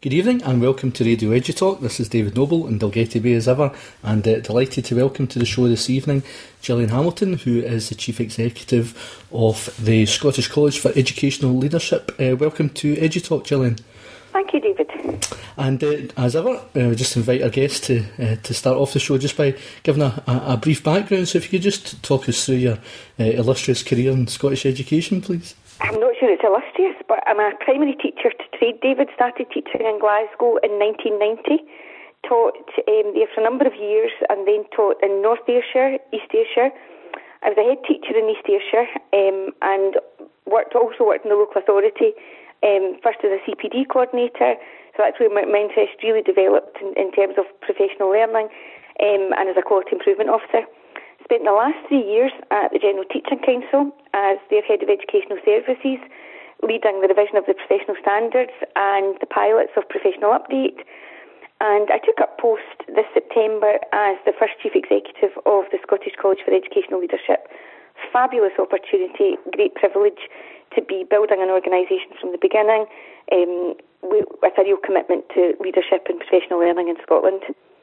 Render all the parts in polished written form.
Good evening and welcome to Radio EduTalk. This is David Noble in Dalgety Bay as ever, and delighted to welcome to the show this evening Gillian Hamilton, who is the Chief Executive of the Scottish College for Educational Leadership. Welcome to EduTalk, Gillian. Thank you, David. And as ever, we just invite our guest to start off the show just by giving a brief background. So if you could just talk us through your illustrious career in Scottish education, please. I'm not sure it's illustrious, but I'm a primary teacher to trade, David. Started teaching in Glasgow in 1990. Taught there for a number of years and then taught in North Ayrshire, East Ayrshire. I was a head teacher in East Ayrshire and also worked in the local authority, first as a CPD coordinator. So that's where my interest really developed in terms of professional learning and as a quality improvement officer. Spent the last 3 years at the General Teaching Council as their Head of Educational Services, leading the revision of the professional standards and the pilots of Professional Update. And I took up post this September as the first Chief Executive of the Scottish College for Educational Leadership. Fabulous opportunity, great privilege to be building an organisation from the beginning with a real commitment to leadership and professional learning in Scotland.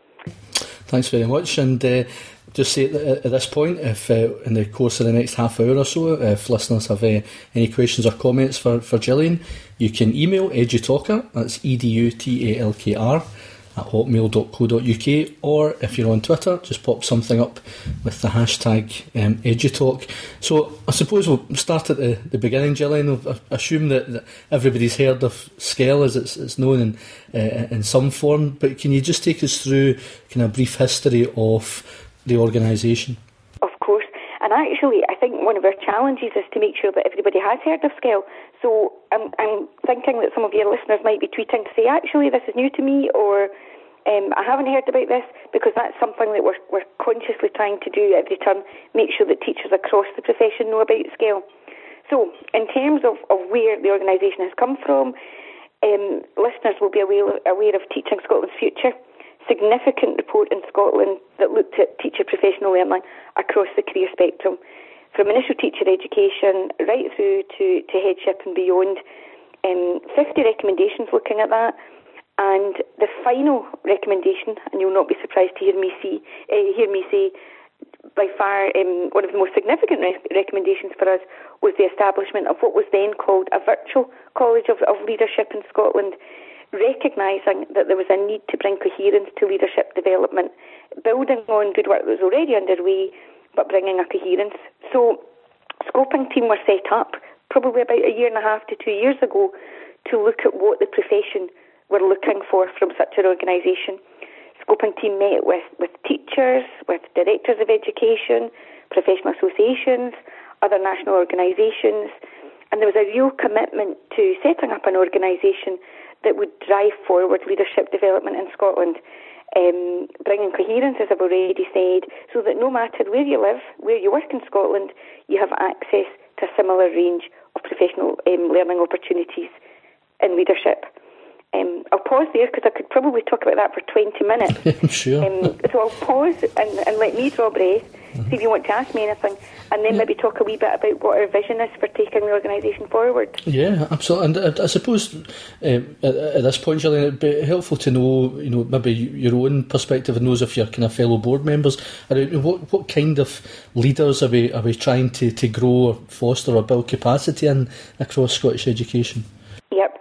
Thanks very much. And just say at this point, if in the course of the next half hour or so, if listeners have any questions or comments for Gillian, you can email edutalker, that's EDUTALKR, at hotmail.co.uk, or if you're on Twitter, just pop something up with the hashtag EduTalk. So I suppose we'll start at the beginning, Gillian. I assume that everybody's heard of SCEL as it's known in some form, but can you just take us through kind of a brief history of the organisation? Of course, and actually I think one of our challenges is to make sure that everybody has heard of SCEL. So I'm thinking that some of your listeners might be tweeting to say, actually this is new to me, or I haven't heard about this, because that's something that we're consciously trying to do every term, make sure that teachers across the profession know about SCEL. So in terms of where the organisation has come from, listeners will be aware of Teaching Scotland's Future, significant report in Scotland that looked at teacher professional learning across the career spectrum, from initial teacher education right through to headship and beyond. 50 recommendations looking at that, and the final recommendation, and you'll not be surprised to hear me say, by far one of the most significant recommendations for us was the establishment of what was then called a virtual College of Leadership in Scotland, recognising that there was a need to bring coherence to leadership development, building on good work that was already underway, but bringing a coherence. So scoping team were set up probably about 1.5 to 2 years ago to look at what the profession were looking for from such an organisation. Scoping team met with teachers, with directors of education, professional associations, other national organisations, and there was a real commitment to setting up an organisation that would drive forward leadership development in Scotland, bringing coherence, as I've already said, so that no matter where you live, where you work in Scotland, you have access to a similar range of professional learning opportunities in leadership. I'll pause there because I could probably talk about that for 20 minutes. Sure. So I'll pause and let me draw breath, see if you want to ask me anything, and then maybe talk a wee bit about what our vision is for taking the organisation forward. Yeah, absolutely. And I suppose at this point, Gillian, it'd be helpful to know, maybe your own perspective and those of your kind of fellow board members. What kind of leaders are we trying to grow or foster or build capacity in across Scottish education? Yep.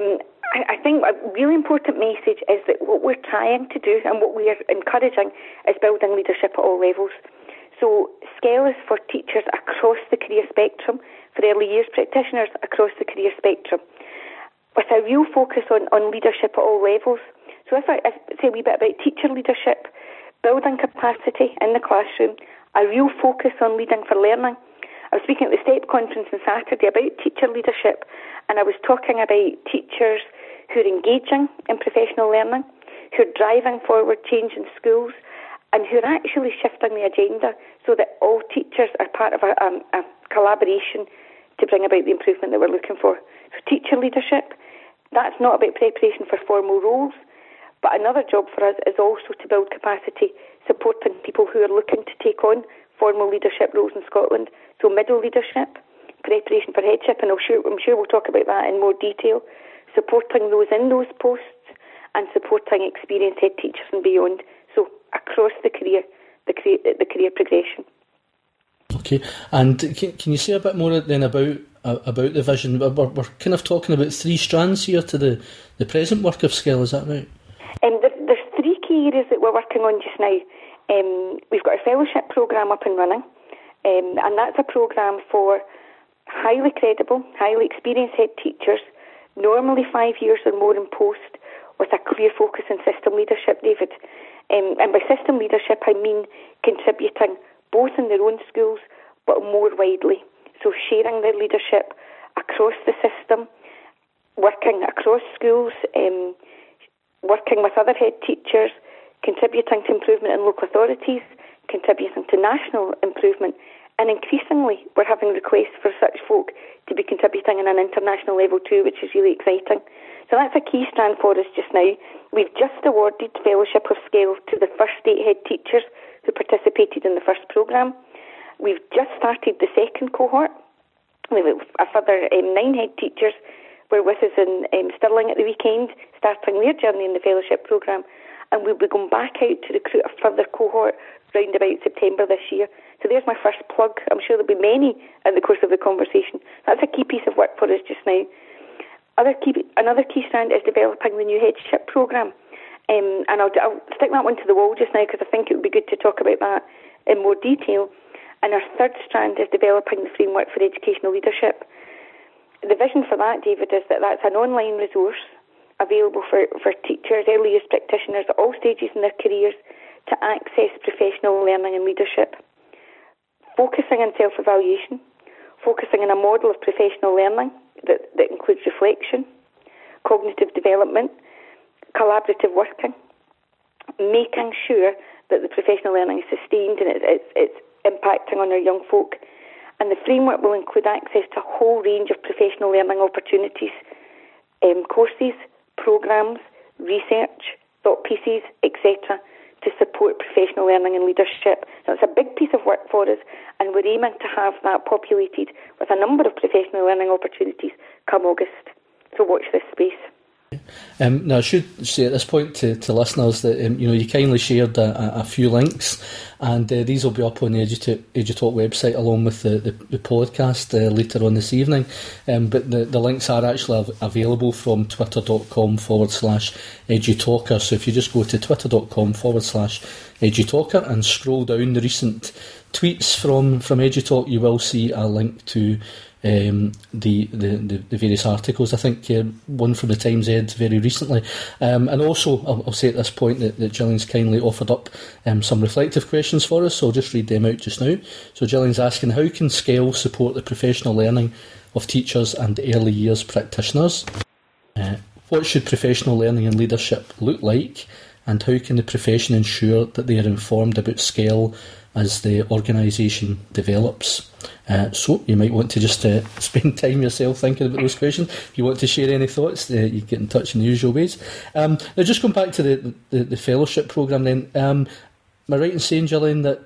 I think a really important message is that what we're trying to do and what we are encouraging is building leadership at all levels. So SCEL is for teachers across the career spectrum, for early years practitioners across the career spectrum, with a real focus on leadership at all levels. So if I say a wee bit about teacher leadership, building capacity in the classroom, a real focus on leading for learning. I was speaking at the STEP conference on Saturday about teacher leadership, and I was talking about teachers who are engaging in professional learning, who are driving forward change in schools, and who are actually shifting the agenda so that all teachers are part of a collaboration to bring about the improvement that we're looking for. So teacher leadership, that's not about preparation for formal roles, but another job for us is also to build capacity, supporting people who are looking to take on formal leadership roles in Scotland. So middle leadership, preparation for headship, and I'm sure we'll talk about that in more detail, supporting those in those posts, and supporting experienced head teachers and beyond. So across the career progression. Okay, and can you say a bit more then about the vision? We're kind of talking about three strands here to the present work of Skell, is that right? There's three key areas that we're working on just now. We've got a fellowship programme up and running, and that's a programme for highly credible, highly experienced head teachers, normally 5 years or more in post, with a clear focus on system leadership, David. And by system leadership, I mean contributing both in their own schools, but more widely. So sharing their leadership across the system, working across schools, working with other head teachers, contributing to improvement in local authorities, contributing to national improvement, and increasingly we're having requests for such folk to be contributing on an international level too, which is really exciting. So that's a key strand for us just now. We've just awarded Fellowship of Skell to the first 8 head teachers who participated in the first programme. We've just started the second cohort. We have a further 9 head teachers were with us in Stirling at the weekend, starting their journey in the fellowship programme, and we'll be going back out to recruit a further cohort round about September this year. So there's my first plug. I'm sure there'll be many in the course of the conversation. That's a key piece of work for us just now. Another key strand is developing the new headship programme. And I'll stick that one to the wall just now because I think it would be good to talk about that in more detail. And our third strand is developing the framework for educational leadership. The vision for that, David, is that that's an online resource available for teachers, early years practitioners at all stages in their careers to access professional learning and leadership. Focusing on self-evaluation, focusing on a model of professional learning that includes reflection, cognitive development, collaborative working, making sure that the professional learning is sustained and it's impacting on our young folk. And the framework will include access to a whole range of professional learning opportunities, courses, programmes, research, thought pieces, etc., to support professional learning and leadership. So it's a big piece of work for us, and we're aiming to have that populated with a number of professional learning opportunities come August. So watch this space. Now, I should say at this point to listeners that you kindly shared a few links, and these will be up on the EduTalk website along with the podcast later on this evening. But the links are actually available from twitter.com/EduTalker. So if you just go to twitter.com/EduTalker and scroll down the recent tweets from EduTalk, you will see a link to the various articles. I think one from the Times Ed very recently, and also I'll say at this point that Gillian's kindly offered up some reflective questions for us, so I'll just read them out just now. So Gillian's asking, how can Skell support the professional learning of teachers and early years practitioners? What should professional learning and leadership look like, and how can the profession ensure that they are informed about Skell as the organisation develops? So you might want to just spend time yourself thinking about those questions. If you want to share any thoughts, you get in touch in the usual ways. Now just going back to the fellowship programme then, am I right in saying, Gillian, that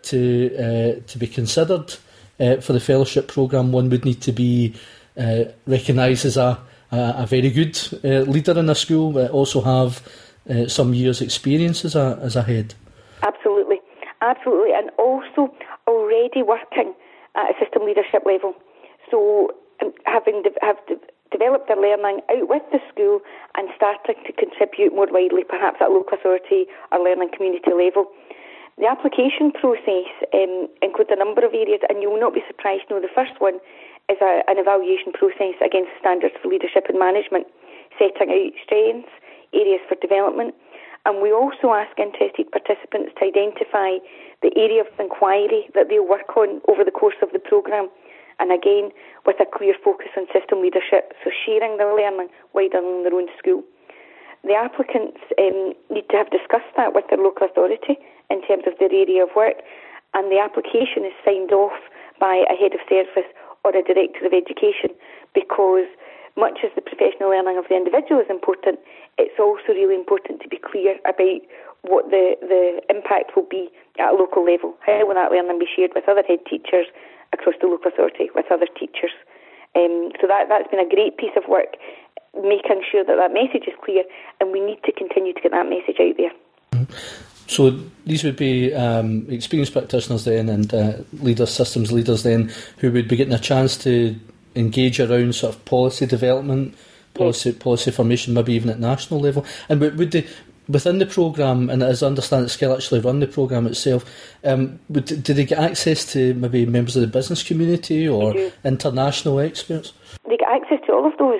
to be considered for the fellowship programme, one would need to be recognised as a very good leader in a school, but also have some years' experience as a head? Absolutely, and also already working at a system leadership level. So having developed their learning out with the school and starting to contribute more widely, perhaps at local authority or learning community level. The application process includes a number of areas, and you will not be surprised to know the first one is an evaluation process against standards for leadership and management, setting out strengths, areas for development. And we also ask interested participants to identify the area of inquiry that they'll work on over the course of the programme, and again with a clear focus on system leadership, so sharing their learning wider in their own school. The applicants need to have discussed that with their local authority in terms of their area of work, and the application is signed off by a head of service or a director of education, because much as the professional learning of the individual is important, it's also really important to be clear about what the impact will be at a local level. How will that learning be shared with other head teachers across the local authority, with other teachers? So that's been a great piece of work making sure that message is clear, and we need to continue to get that message out there. So these would be experienced practitioners then, and leaders, systems leaders then, who would be getting a chance to engage around sort of policy development, policy formation, maybe even at national level. And would they, within the programme, and as I understand it, Skell actually run the programme itself, do they get access to maybe members of the business community or international experts? They get access to all of those.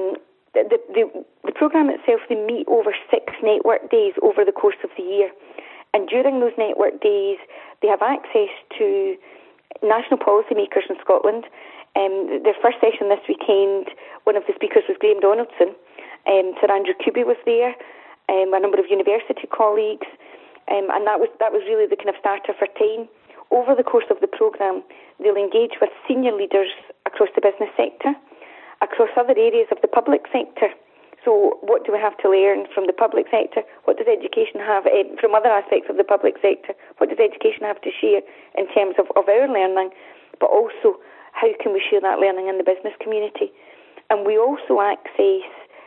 The programme itself, they meet over 6 network days over the course of the year. And during those network days, they have access to national policymakers in Scotland. Their first session this weekend, one of the speakers was Graham Donaldson. Sir Andrew Kuby was there, a number of university colleagues, and that was really the kind of starter for time. Over the course of the programme, they'll engage with senior leaders across the business sector, across other areas of the public sector. So what do we have to learn from the public sector? What does education have from other aspects of the public sector? What does education have to share in terms of our learning? But also, how can we share that learning in the business community? And we also access,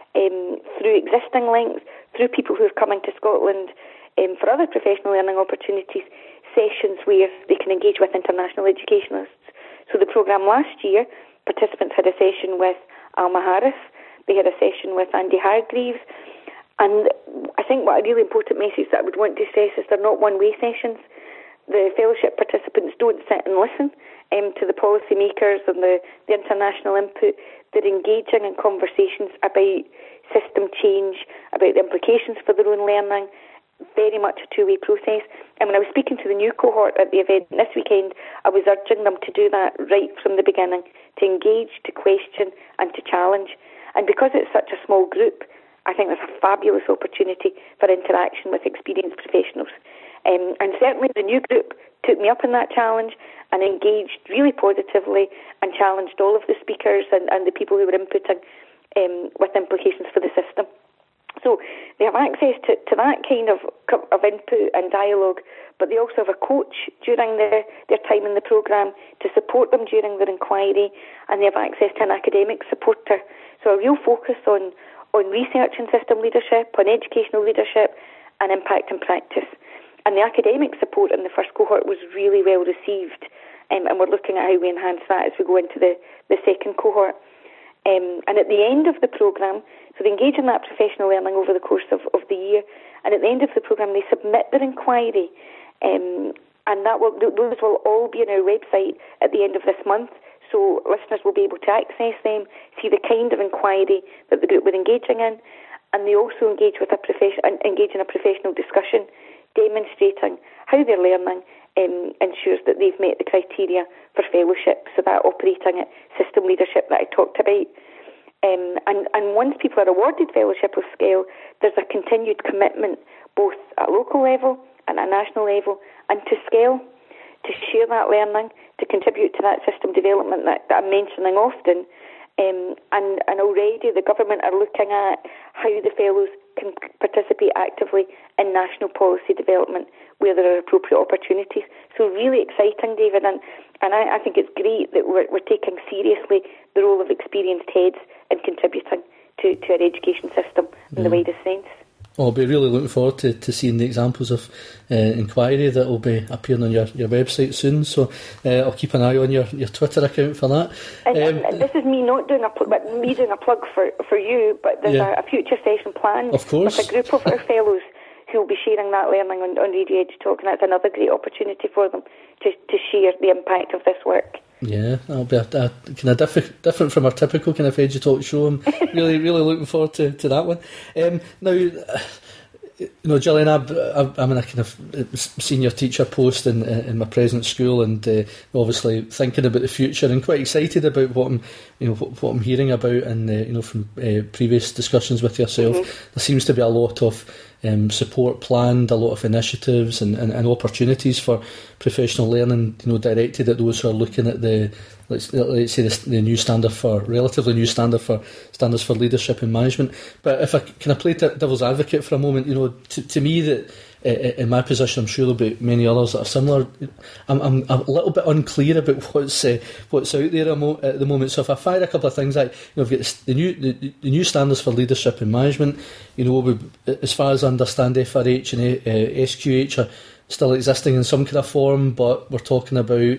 through existing links, through people who are coming to Scotland for other professional learning opportunities, sessions where they can engage with international educationalists. So the programme last year, participants had a session with Alma Harris. They had a session with Andy Hargreaves. And I think what a really important message that I would want to stress is they're not one-way sessions. The fellowship participants don't sit and listen to the policymakers and the international input. They're engaging in conversations about system change, about the implications for their own learning. Very much a two-way process. And when I was speaking to the new cohort at the event this weekend, I was urging them to do that right from the beginning, to engage, to question and to challenge. And because it's such a small group, I think there's a fabulous opportunity for interaction with experienced professionals. And certainly the new group took me up on that challenge and engaged really positively and challenged all of the speakers and the people who were inputting with implications for the system. So they have access to that kind of input and dialogue, but they also have a coach during their time in the programme to support them during their inquiry, and they have access to an academic supporter. So a real focus on research and system leadership, on educational leadership and impact and practice. And the academic support in the first cohort was really well received, and we're looking at how we enhance that as we go into the second cohort. And at the end of the programme, so they engage in that professional learning over the course of the year, and at the end of the programme they submit their inquiry, and those will all be on our website at the end of this month, so listeners will be able to access them, see the kind of inquiry that the group were engaging in, and they also engage in a professional discussion, demonstrating how their learning ensures that they've met the criteria for fellowship, so that operating at system leadership that I talked about. And once people are awarded fellowship with Skell, there's a continued commitment both at local level and at national level, and to Skell, to share that learning, to contribute to that system development that I'm mentioning often. And already the government are looking at how the fellows can participate actively in national policy development where there are appropriate opportunities. So really exciting, David, and I think it's great that we're taking seriously the role of experienced heads and contributing to our education system in the widest sense. I'll be really looking forward to seeing the examples of inquiry that will be appearing on your website soon. So I'll keep an eye on your Twitter account for that. And this is me not doing a plug for you, but there's a future session planned with a group of our fellows who will be sharing that learning on Radio Edge Talk, and that's another great opportunity for them to share the impact of this work. Yeah, that'll be a kind of different from our typical kind of Edge Talk show. I'm really looking forward to that one. Now, Gillian, I'm in a kind of senior teacher post in my present school, and obviously thinking about the future and quite excited about what I'm hearing about, and from previous discussions with yourself, there seems to be a lot of support planned, a lot of initiatives and opportunities for professional learning, directed at those who are looking at the let's say the new standard for relatively new standard for standards for leadership and management. But if I play devil's advocate for a moment, to me that in my position, I'm sure there'll be many others that are similar. I'm a little bit unclear about what's out there at the moment. So if I fire a couple of things out, we've got the new standards for leadership and management. As far as I understand, FRH and SQH are still existing in some kind of form, but we're talking about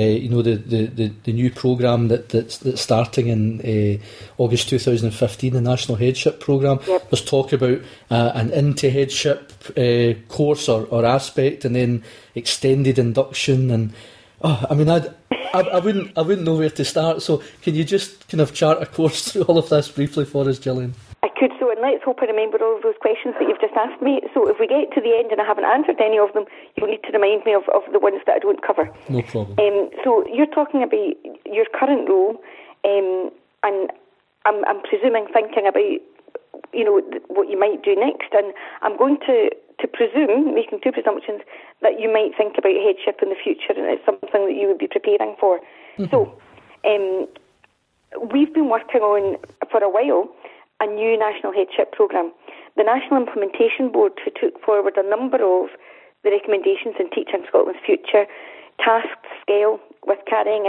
the new programme that's starting in August 2015, the National Headship Programme. Yep. There's talk about an into headship course or aspect, and then extended induction, and I wouldn't know where to start. So can you just kind of chart a course through all of this briefly for us, Gillian? I could, and let's hope I remember all of those questions that you've just asked me. So if we get to the end and I haven't answered any of them, you'll need to remind me of the ones that I don't cover. No problem. So you're talking about your current role, and I'm presuming thinking about what you might do next, and I'm going to presume, making two presumptions, that you might think about headship in the future, and it's something that you would be preparing for. Mm-hmm. So we've been working on for a while a new national headship programme. The National Implementation Board, who took forward a number of the recommendations in Teaching Scotland's Future, tasked SCEL with carrying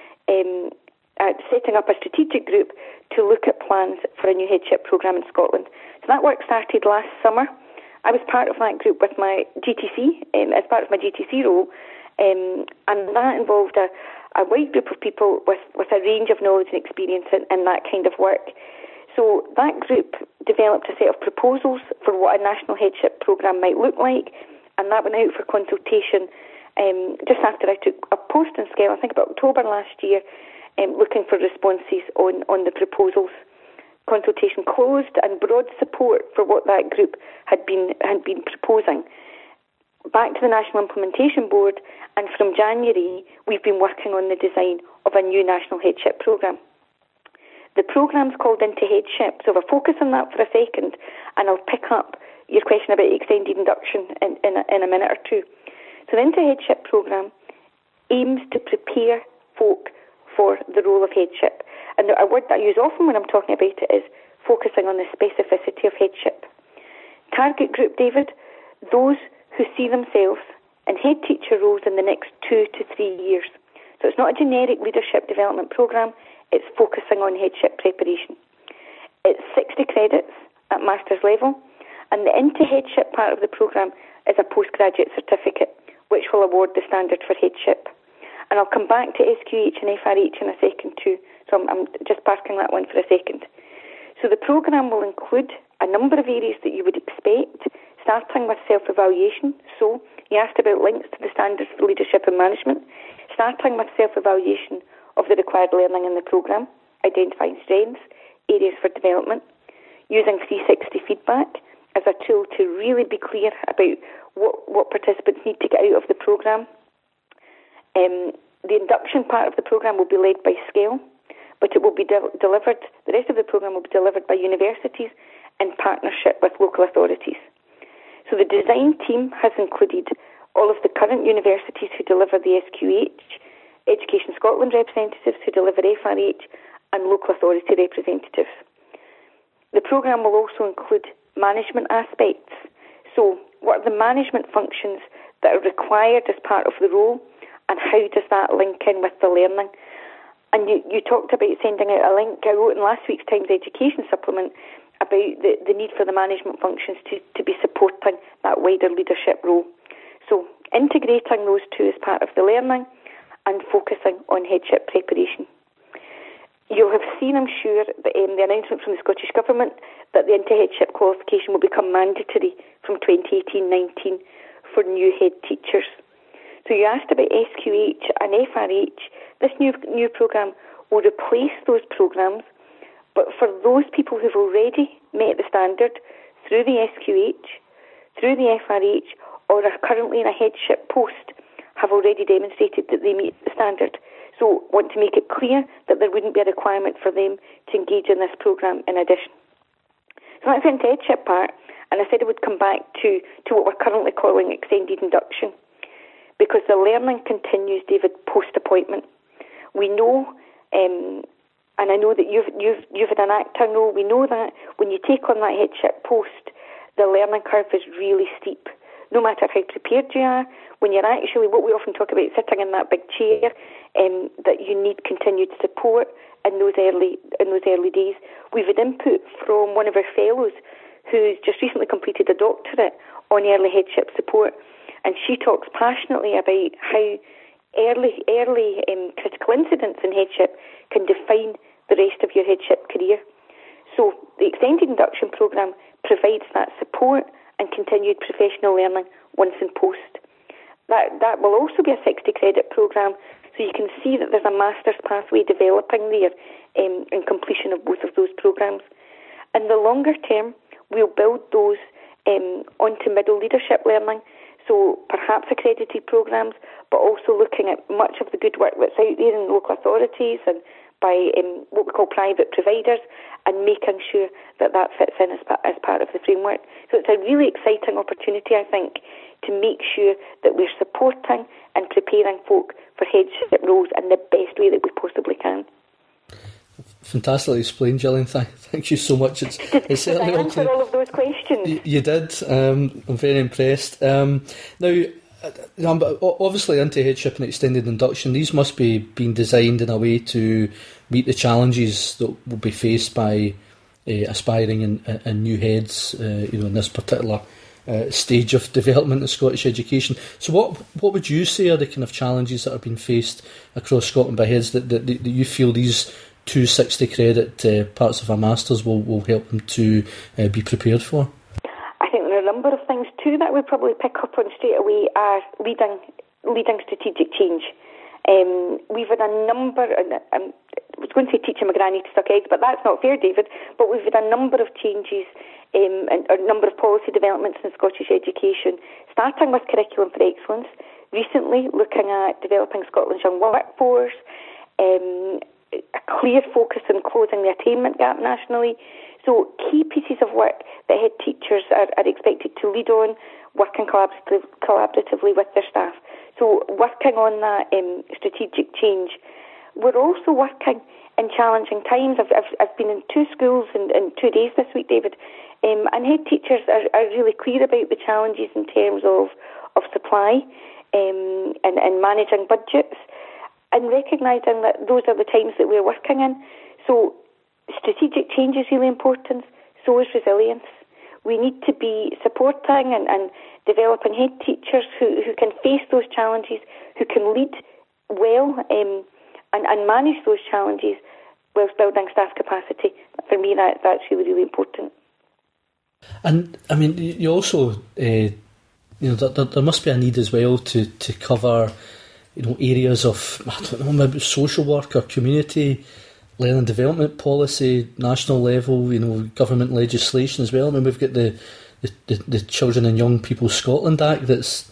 out, setting up a strategic group to look at plans for a new headship programme in Scotland. So that work started last summer. I was part of that group with my GTC, as part of my GTC role, and that involved a wide group of people with a range of knowledge and experience in that kind of work. So that group developed a set of proposals for what a national headship programme might look like, and that went out for consultation just after I took a post in SCEL, I think about October last year, looking for responses on the proposals. Consultation closed, and broad support for what that group had been proposing. Back to the National Implementation Board, and from January we've been working on the design of a new national headship programme. The programme's called Into Headship, so if I focus on that for a second, and I'll pick up your question about extended induction in a minute or two. So the Into Headship programme aims to prepare folk for the role of headship. And a word that I use often when I'm talking about it is focusing on the specificity of headship. Target group, David, those who see themselves in head teacher roles in the next 2 to 3 years. So it's not a generic leadership development programme, it's focusing on headship preparation. It's 60 credits at master's level, and the Into Headship part of the programme is a postgraduate certificate, which will award the standard for headship. And I'll come back to SQH and FRH in a second too, so I'm just parking that one for a second. So the programme will include a number of areas that you would expect, starting with self-evaluation. So you asked about links to the standards for leadership and management, starting with self-evaluation of the required learning in the programme, identifying strengths, areas for development, using 360 feedback as a tool to really be clear about what participants need to get out of the programme. The induction part of the programme will be led by SCEL, but it will be delivered, the rest of the programme will be delivered by universities in partnership with local authorities. So the design team has included all of the current universities who deliver the SQH, Education Scotland representatives who deliver FRH, and local authority representatives. The programme will also include management aspects. So what are the management functions that are required as part of the role, and how does that link in with the learning? And you talked about sending out a link. I wrote in last week's Times Education supplement about the need for the management functions to be supporting that wider leadership role. So integrating those two as part of the learning and focusing on headship preparation. You'll have seen, I'm sure, the announcement from the Scottish Government that the Into Headship qualification will become mandatory from 2018-19 for new head teachers. So you asked about SQH and FRH. This new programme will replace those programmes, but for those people who've already met the standard through the SQH, through the FRH, or are currently in a headship post, have already demonstrated that they meet the standard. So want to make it clear that there wouldn't be a requirement for them to engage in this programme in addition. So that's the Into Headship part, and I said I would come back to what we're currently calling extended induction, because the learning continues, David, post-appointment. We know, and I know that you've had an acting role. We know that when you take on that headship post, the learning curve is really steep. No matter how prepared you are, when you're actually, what we often talk about, sitting in that big chair, that you need continued support in those early days. We've had input from one of our fellows who's just recently completed a doctorate on early headship support, and she talks passionately about how early critical incidents in headship can define the rest of your headship career. So the extended induction programme provides that support and continued professional learning once in post. That will also be a 60 credit programme, so you can see that there's a master's pathway developing there in completion of both of those programmes. In the longer term, we'll build those onto middle leadership learning, so perhaps accredited programmes, but also looking at much of the good work that's out there in local authorities and by what we call private providers, and making sure that fits in as part of the framework. So it's a really exciting opportunity, I think, to make sure that we're supporting and preparing folk for headship roles in the best way that we possibly can. Fantastically explained, Gillian. Thank you so much. It's certainly did I answer all of those questions? You did. I'm very impressed. Now, obviously, anti-headship and extended induction, these must be being designed in a way to meet the challenges that will be faced by aspiring and new heads, in this particular stage of development in Scottish education. So, what would you say are the kind of challenges that are being faced across Scotland by heads that you feel these 260 credit parts of a masters will help them to be prepared for? I think there are a number of things too that we probably pick up on straight away are leading strategic change. We've had a number, I was going to say teaching my granny to suck eggs, but that's not fair, David, but we've had a number of changes and a number of policy developments in Scottish education, starting with Curriculum for Excellence, recently looking at developing Scotland's young workforce, a clear focus on closing the attainment gap nationally. So key pieces of work that head teachers are expected to lead on, working collaboratively with their staff. So working on that strategic change. We're also working in challenging times. I've been in 2 schools in 2 days this week, David, and head teachers are really clear about the challenges in terms of supply and managing budgets, and recognising that those are the times that we're working in. So strategic change is really important, so is resilience. We need to be supporting and developing head teachers who can face those challenges, who can lead well and manage those challenges whilst building staff capacity. For me, that's really, really important. And, I mean, you also, there must be a need as well to cover areas of, I don't know, maybe social work or community learning development policy, national level, government legislation as well. I mean, we've got the Children and Young People Scotland Act that's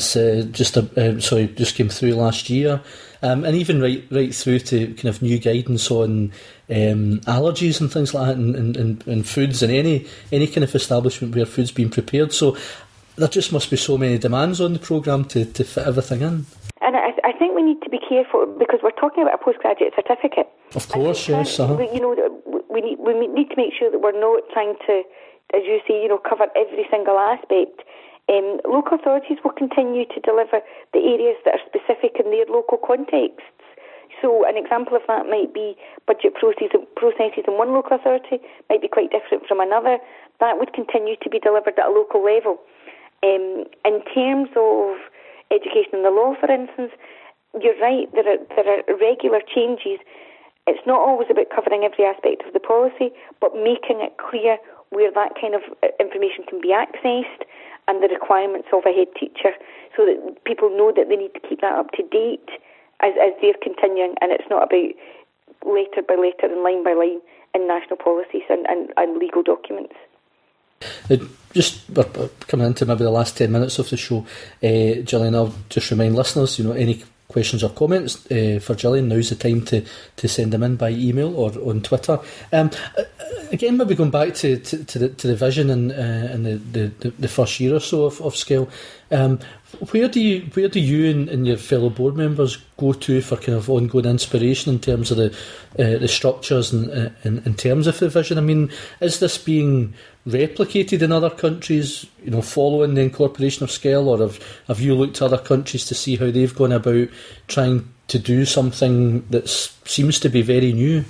just came through last year, and even right through to kind of new guidance on allergies and things like that, and foods in any kind of establishment where food's being prepared. So there just must be so many demands on the programme to fit everything in. And I think we need to be careful because we're talking about a postgraduate certificate. Of course, yes. We need to make sure that we're not trying to, as you say, cover every single aspect. Local authorities will continue to deliver the areas that are specific in their local contexts. So an example of that might be budget processes in one local authority might be quite different from another. That would continue to be delivered at a local level. In terms of education in the law, for instance, you're right, there are regular changes. It's not always about covering every aspect of the policy, but making it clear where that kind of information can be accessed and the requirements of a head teacher, so that people know that they need to keep that up to date as they're continuing, and it's not about letter by letter and line by line in national policies and legal documents. Just coming into maybe the last 10 minutes of the show, Gillian, I'll just remind listeners, any questions or comments for Gillian, now's the time to send them in by email or on Twitter. Again, maybe going back to the vision and the first year or so of Scale. Where do you and your fellow board members go to for kind of ongoing inspiration in terms of the structures and in terms of the vision? I mean, is this being replicated in other countries, following the incorporation of Scale, or have you looked to other countries to see how they've gone about trying to do something that seems to be very new?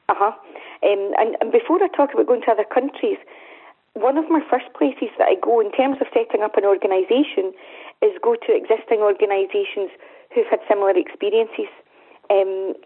And before I talk about going to other countries, one of my first places that I go in terms of setting up an organisation is go to existing organisations who've had similar experiences. And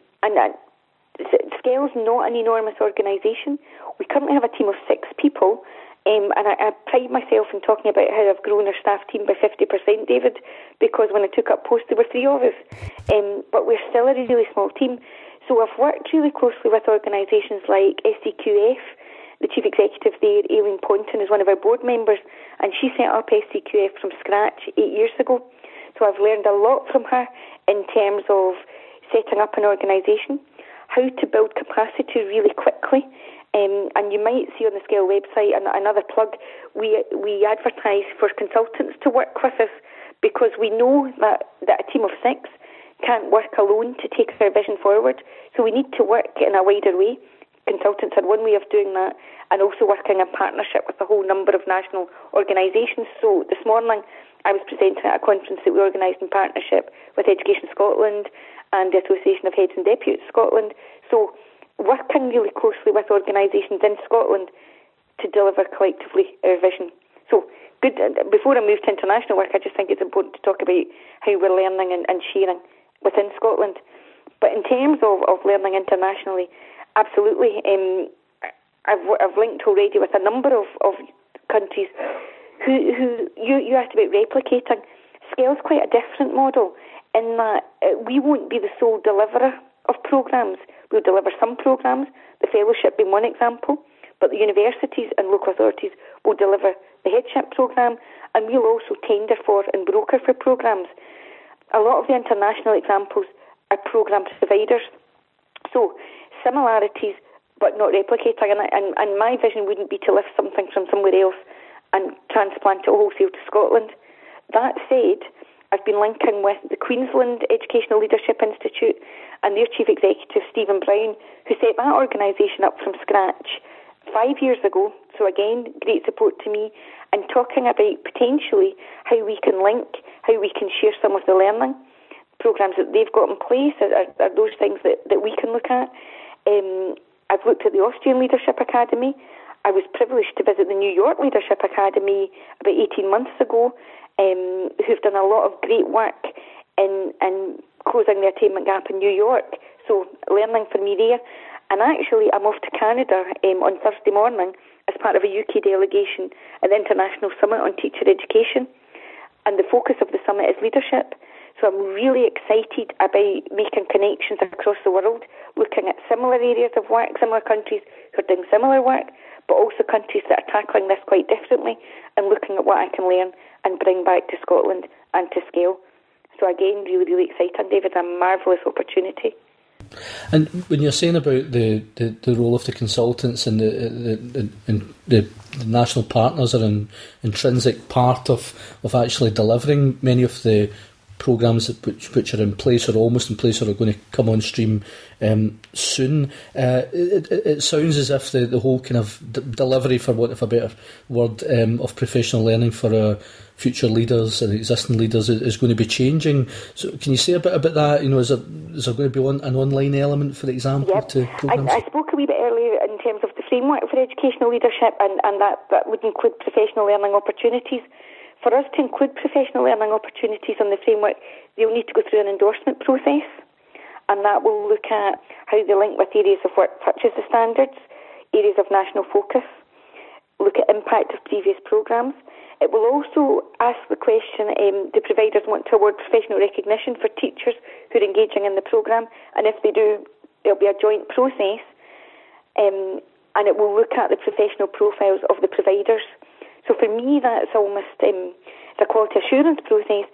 Scale's not an enormous organisation. We currently have a team of 6 people, and I pride myself in talking about how I've grown our staff team by 50%, David, because when I took up post there were 3 of us. But we're still a really small team. So I've worked really closely with organisations like SCQF. The chief executive there, Aileen Ponton, is one of our board members, and she set up SCQF from scratch 8 years ago. So I've learned a lot from her in terms of setting up an organisation, how to build capacity really quickly. And you might see on the Scale website, and another plug, we advertise for consultants to work with us, because we know that a team of 6 can't work alone to take our vision forward. So we need to work in a wider way. Consultants are one way of doing that, and also working in partnership with a whole number of national organisations. So this morning I was presenting at a conference that we organised in partnership with Education Scotland and the Association of Heads and Deputies Scotland. So working really closely with organisations in Scotland to deliver collectively our vision. So good. Before I move to international work, I just think it's important to talk about how we're learning and sharing within Scotland. But in terms of learning internationally, absolutely. I've linked already with a number of countries who you asked about replicating. Scale's quite a different model in that we won't be the sole deliverer of programmes. We'll deliver some programmes, the fellowship being one example, but the universities and local authorities will deliver the headship programme, and we'll also tender for and broker for programmes. A lot of the international examples are programme providers. So similarities, but not replicating. And my vision wouldn't be to lift something from somewhere else and transplant it wholesale to Scotland. That said, I've been linking with the Queensland Educational Leadership Institute and their chief executive, Stephen Brown, who set that organisation up from scratch 5 years ago. So again, great support to me, and talking about potentially how we can link, how we can share some of the learning. Programmes that they've got in place are those things that we can look at. I've looked at the Austrian Leadership Academy. I was privileged to visit the New York Leadership Academy about 18 months ago, who've done a lot of great work in closing the attainment gap in New York. So learning for me there. And actually, I'm off to Canada on Thursday morning as part of a UK delegation at the International Summit on Teacher Education. And the focus of the summit is leadership. So I'm really excited about making connections across the world, looking at similar areas of work, similar countries who are doing similar work, but also countries that are tackling this quite differently, and looking at what I can learn and bring back to Scotland and to Scale. So again, really, really exciting, David, a marvellous opportunity. And when you're saying about the role of the consultants and the national partners are an intrinsic part of actually delivering many of the programmes which are in place or almost in place or are going to come on stream soon. It sounds as if the whole kind of delivery, for want of a better word, of professional learning for our future leaders and existing leaders is going to be changing. So can you say a bit about that? Is there going to be an online element, for example, to programmes? I spoke a wee bit earlier in terms of the framework for educational leadership, and that would include professional learning opportunities. For us to include professional learning opportunities on the framework, they'll need to go through an endorsement process, and that will look at how they link with areas of work such as the standards, areas of national focus, look at impact of previous programmes. It will also ask the question, do providers want to award professional recognition for teachers who are engaging in the programme? And if they do, there'll be a joint process, and it will look at the professional profiles of the providers. So for me, that's almost the quality assurance process,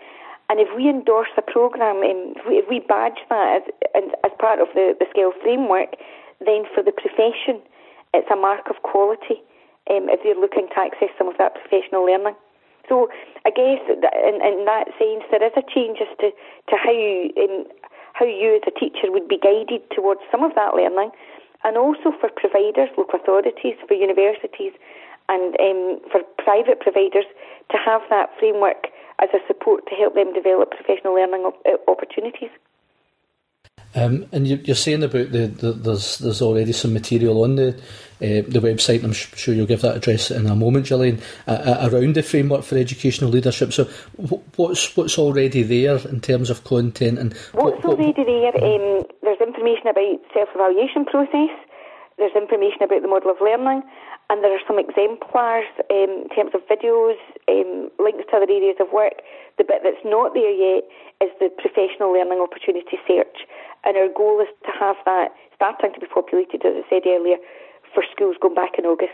And if we endorse a programme, if we badge that as part of the SCALE framework, then for the profession, it's a mark of quality if they're looking to access some of that professional learning. So I guess in that sense, there is a change as to how you as a teacher would be guided towards some of that learning, and also for providers, local authorities, for universities, and for private providers to have that framework as a support to help them develop professional learning opportunities. And you're saying about there's already some material on the website, and I'm sure you'll give that address in a moment, Gillian, around the framework for educational leadership. So what's already there in terms of content? And what's already there, there's information about self-evaluation process, there's information about the model of learning, and there are some exemplars in terms of videos, links to other areas of work. The bit that's not there yet is the professional learning opportunity search. And our goal is to have that starting to be populated, as I said earlier, for schools going back in August.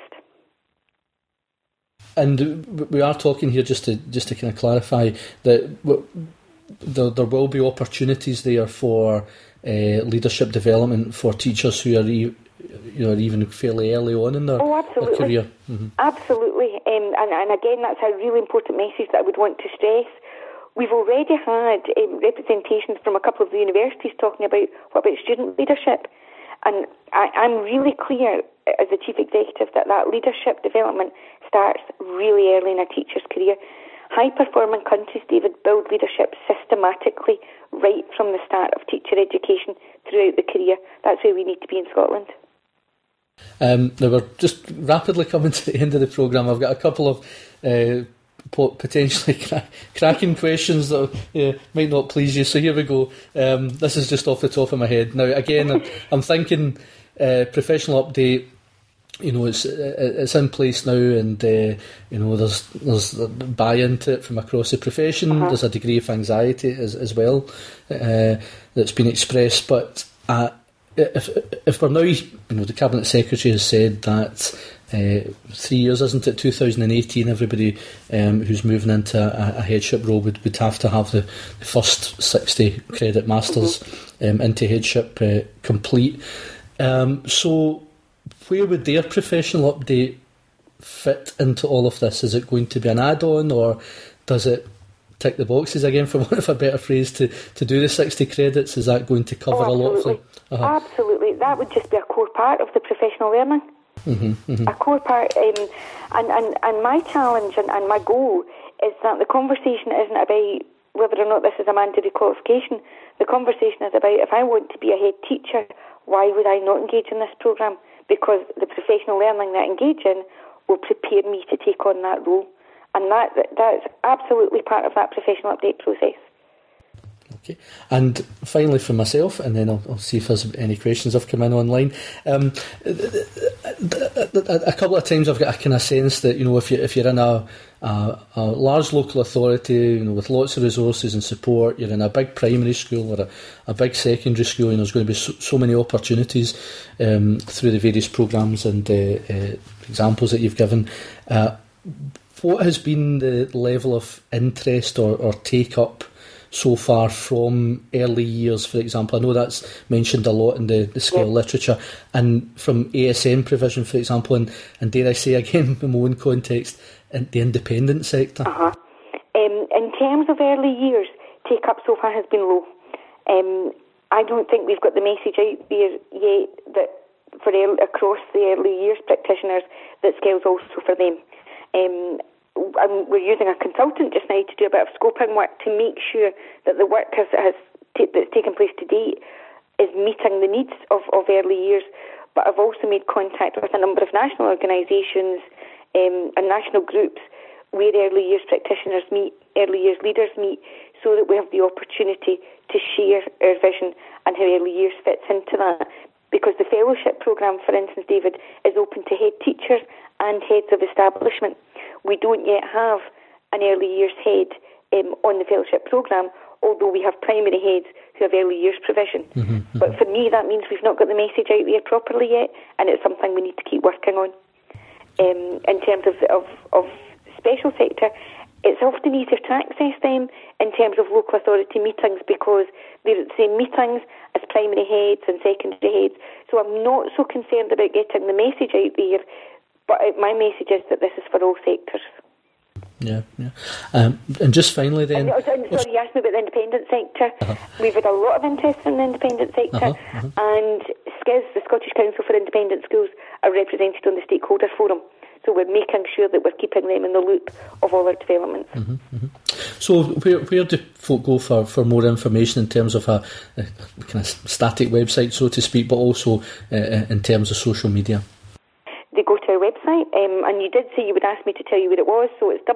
And we are talking here, just to kind of clarify, that there will be opportunities there for leadership development for teachers who are even fairly early on in their career. Mm-hmm. Absolutely. And again, that's a really important message that I would want to stress. We've already had representations from a couple of the universities talking about student leadership. And I'm really clear as the Chief Executive that leadership development starts really early in a teacher's career. High-performing countries, David, build leadership systematically right from the start of teacher education throughout the career. That's where we need to be in Scotland. Now we're just rapidly coming to the end of the programme. I've got a couple of potentially cracking questions that might not please you. So here we go. This is just off the top of my head. Now again, I'm thinking professional update. It's in place now, and there's buy-in to it from across the profession. Uh-huh. There's a degree of anxiety as well that's been expressed, but if we're now, the Cabinet Secretary has said that 3 years, isn't it, 2018, everybody who's moving into a headship role would have to have the first 60 credit masters into headship complete. So where would their professional update fit into all of this? Is it going to be an add-on, or does it tick the boxes again, for want of a better phrase, to do the 60 credits? Is that going to cover a lot of them? Uh-huh. Absolutely. That would just be a core part of the professional learning. Mm-hmm, mm-hmm. A core part. And my challenge and my goal is that the conversation isn't about whether or not this is a mandatory qualification. The conversation is about, if I want to be a head teacher, why would I not engage in this programme? Because the professional learning that I engage in will prepare me to take on that role. And that's absolutely part of that professional update process. Okay. And finally for myself, and then I'll see if there's any questions have come in online. A couple of times I've got a kind of sense that, if you're in a large local authority, with lots of resources and support, you're in a big primary school or a big secondary school, there's going to be so many opportunities through the various programmes and examples that you've given. What has been the level of interest or take-up so far from early years, for example? I know that's mentioned a lot in the SCALE literature, and from ASN provision, for example, and dare I say again, in my own context, in the independent sector. Uh-huh. In terms of early years, take-up so far has been low. I don't think we've got the message out there yet that across the early years practitioners that SCALE's also for them. We're using a consultant just now to do a bit of scoping work to make sure that the work that's taken place to date is meeting the needs of early years. But I've also made contact with a number of national organisations and national groups where early years practitioners meet, early years leaders meet, so that we have the opportunity to share our vision and how early years fits into that. Because the fellowship programme, for instance, David, is open to head teachers and heads of establishment. We don't yet have an early years head on the fellowship programme, although we have primary heads who have early years provision. Mm-hmm, mm-hmm. But for me, that means we've not got the message out there properly yet, and it's something we need to keep working on. In terms of special sector, it's often easier to access them in terms of local authority meetings because they're the same meetings as primary heads and secondary heads. So I'm not so concerned about getting the message out there, but my message is that this is for all sectors. Yeah. And just finally then... Sorry, you asked me about the independent sector. We've had a lot of interest in the independent sector, and SCIS, the Scottish Council for Independent Schools, are represented on the Stakeholders Forum. So we're making sure that we're keeping them in the loop of all our developments. So where do folk go for more information in terms of a kind of static website, so to speak, but also in terms of social media? They go to our website, and you did say you would ask me to tell you what it was, so it's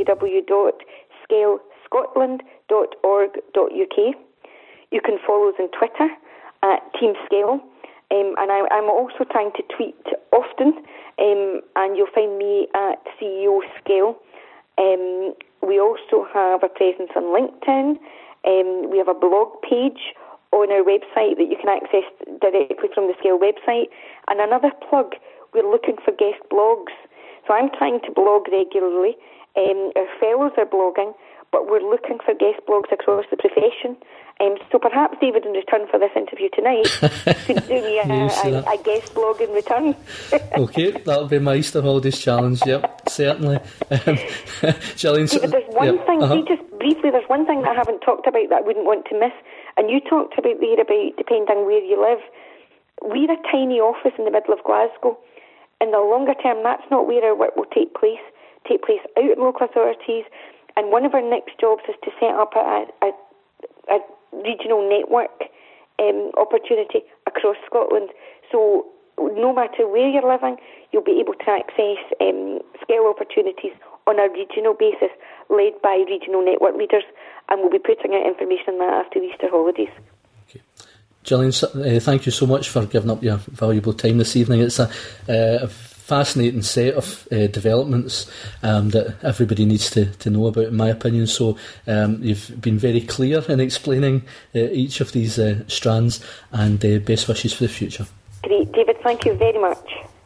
www.scalescotland.org.uk. You can follow us on Twitter at Team Scale, and I'm also trying to tweet often, and you'll find me at CEO Scale. We also have a presence on LinkedIn. We have a blog page on our website that you can access directly from the Scale website. And another plug, we're looking for guest blogs. So I'm trying to blog regularly. Our fellows are blogging, but we're looking for guest blogs across the profession. So perhaps, David, in return for this interview tonight, could do me a guest blog in return. Okay, that'll be my Easter Holidays challenge, yep, certainly. Gillian, David, there's one thing, just briefly, there's one thing that I haven't talked about that I wouldn't want to miss, and you talked about there about depending where you live. We're a tiny office in the middle of Glasgow. In the longer term, that's not where our work will take place out in local authorities, and one of our next jobs is to set up a regional network opportunity across Scotland. So no matter where you're living, you'll be able to access scale opportunities on a regional basis led by regional network leaders, and we'll be putting out information on that after the Easter holidays. Okay. Gillian, thank you so much for giving up your valuable time this evening. It's a fascinating set of developments that everybody needs to know about, in my opinion. So you've been very clear in explaining each of these strands, and best wishes for the future. Great, David, thank you very much.